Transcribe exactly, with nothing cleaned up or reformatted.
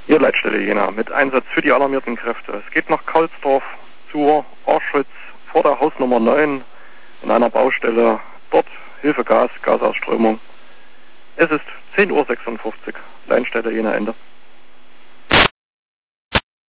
Hier Leitstelle Jena mit Einsatz für die alarmierten Kräfte. Es geht nach Kaulsdorf zur Orschütz vor der Hausnummer neun in einer Baustelle. Dort Hilfe Gas, Gasausströmung. Es ist zehn Uhr sechsundfünfzig. Leitstelle Jena Ende.